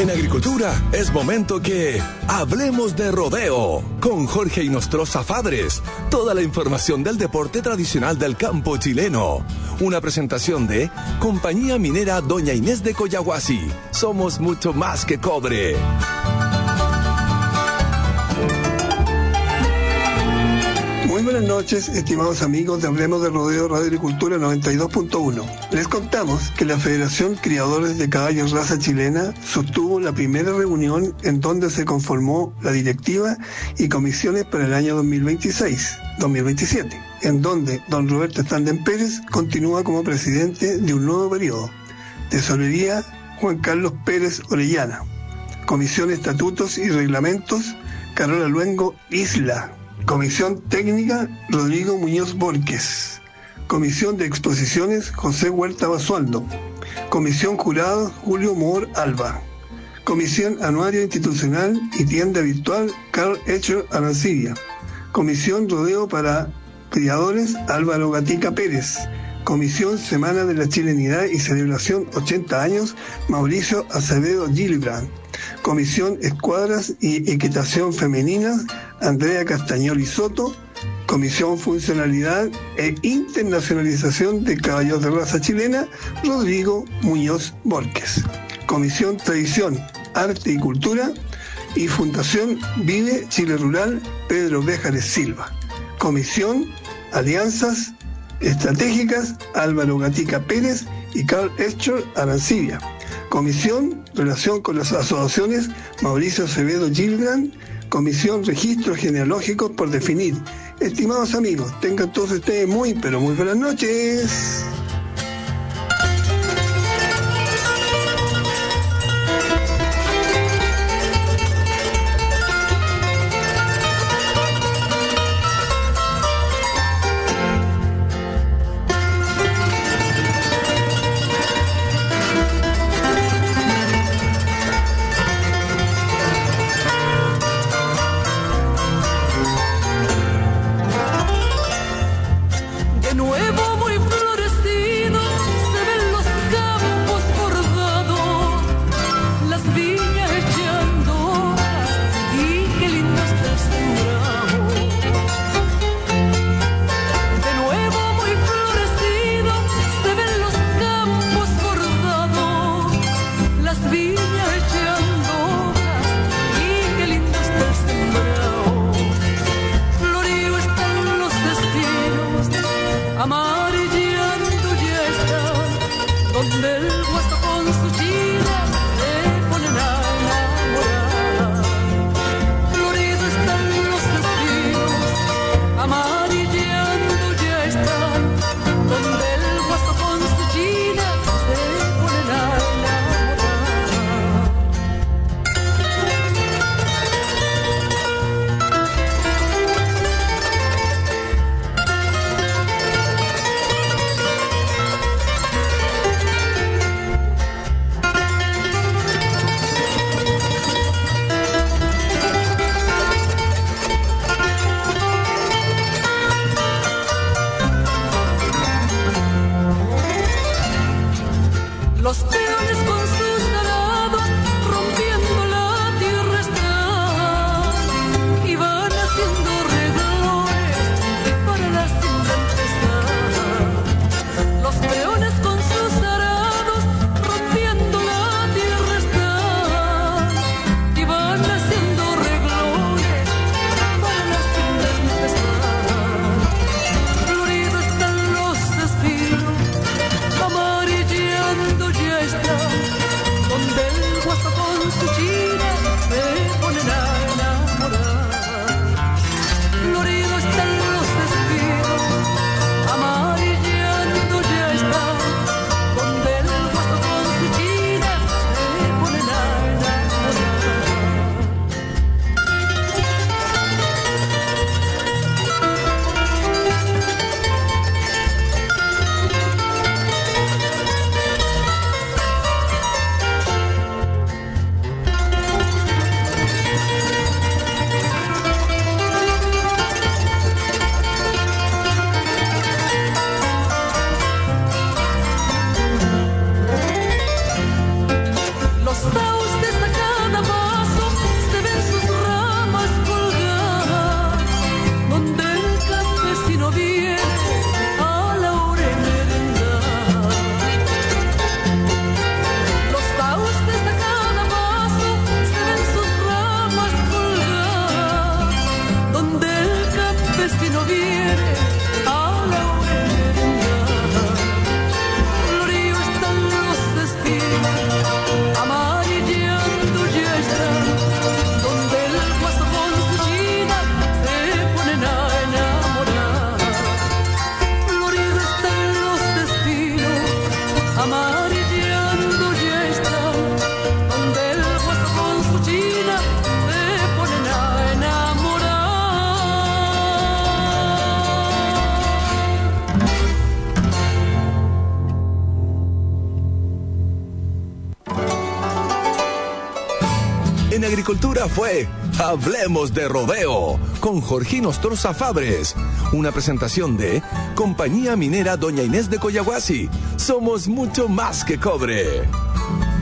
En agricultura es momento que hablemos de rodeo con Jorge Inostroza Fadres. Toda la información del deporte tradicional del campo chileno. Una presentación de Compañía Minera Doña Inés de Collahuasi. Somos mucho más que cobre. Muy buenas noches, estimados amigos de Hablemos de Rodeo Radio Agricultura 92.1. Les contamos que la Federación Criadores de Caballos Raza Chilena sostuvo la primera reunión en donde se conformó la directiva y comisiones para el año 2026-2027, en donde don Roberto Standen Pérez continúa como presidente de un nuevo periodo. Tesorería, Juan Carlos Pérez Orellana. Comisión Estatutos y Reglamentos, Carola Luengo Isla. Comisión Técnica, Rodrigo Muñoz Borges. Comisión de Exposiciones, José Huerta Basualdo. Comisión Jurado, Julio Moore Alba. Comisión Anuario Institucional y Tienda Virtual, Carl Echer Arancibia. Comisión Rodeo para Criadores, Álvaro Gatica Pérez. Comisión Semana de la Chilenidad y Celebración 80 años, Mauricio Acevedo Gillibrand. Comisión Escuadras y Equitación Femenina, Andrea Castañoli Soto. Comisión Funcionalidad e Internacionalización de Caballos de Raza Chilena, Rodrigo Muñoz Borges. Comisión Tradición, Arte y Cultura y Fundación Vive Chile Rural, Pedro Béjares Silva. Comisión Alianzas Estratégicas, Álvaro Gatica Pérez y Carl Escher Arancibia. Comisión Relación con las Asociaciones, Mauricio Acevedo Gillibrand. Comisión Registros Genealógicos por definir. Estimados amigos, tengan todos ustedes muy, pero muy buenas noches. Amarillando ya está En agricultura fue Hablemos de Rodeo con Jorge Nostroza Fabres. Una presentación de Compañía Minera Doña Inés de Coyahuasi. Somos mucho más que cobre.